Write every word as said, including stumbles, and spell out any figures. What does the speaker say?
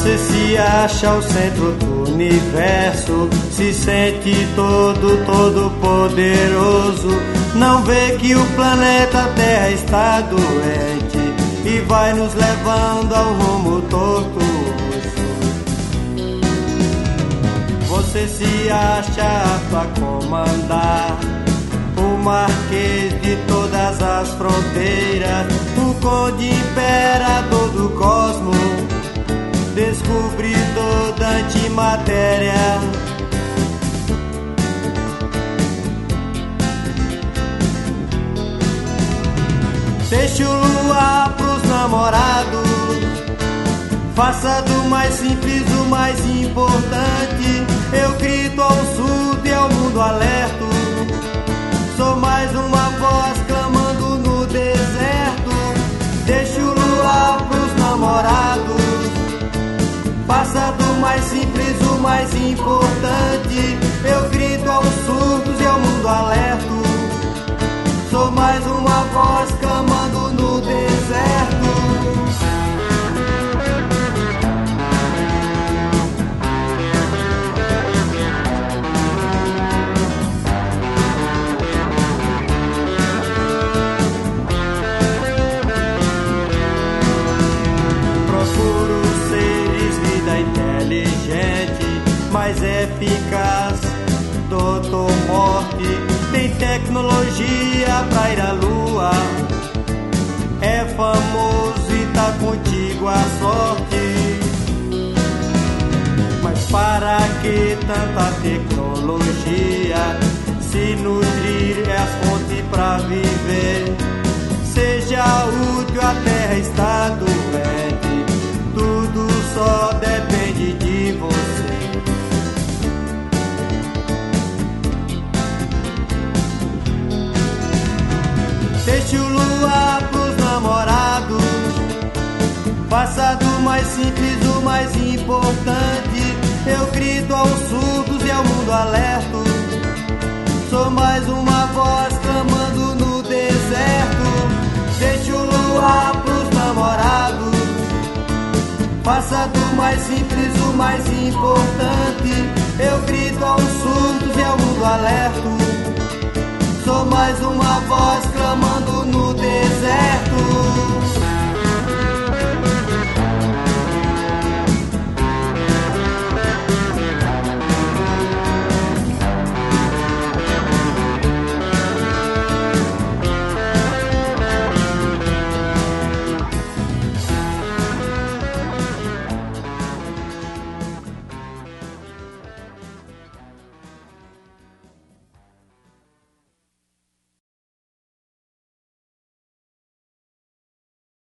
Você se acha o centro do universo, se sente todo, todo poderoso. Não vê que o planeta Terra está doente e vai nos levando ao rumo tortuoso. Você se acha apto a comandar o marquês de todas as fronteiras, o conde imperador do cosmos, descobridor da antimatéria. Deixe o luar pros namorados, faça do mais simples o mais importante. Eu grito ao surdo e ao mundo alerto, sou mais uma voz clamando no deserto. Deixe o luar pros namorados, faça do mais simples o mais importante. Eu grito aos surdos e ao mundo alerto, sou mais uma voz clamando no deserto. Procuro seres, vida inteligente, mais eficaz, doutor Morte. Tem tecnologia pra ir à lua, é famoso e tá contigo a sorte. Mas para que tanta tecnologia, se nutrir é a fonte pra viver? Seja útil, a terra está doente, tudo só depende de você. Deixe o luar pros namorados, faça do mais simples o mais importante. Eu grito aos surdos e ao mundo alerto, sou mais uma voz clamando no deserto. Deixe o luar pros namorados, faça do mais simples o mais importante. Eu grito aos surdos e ao mundo alerto, sou mais uma voz clamando no deserto.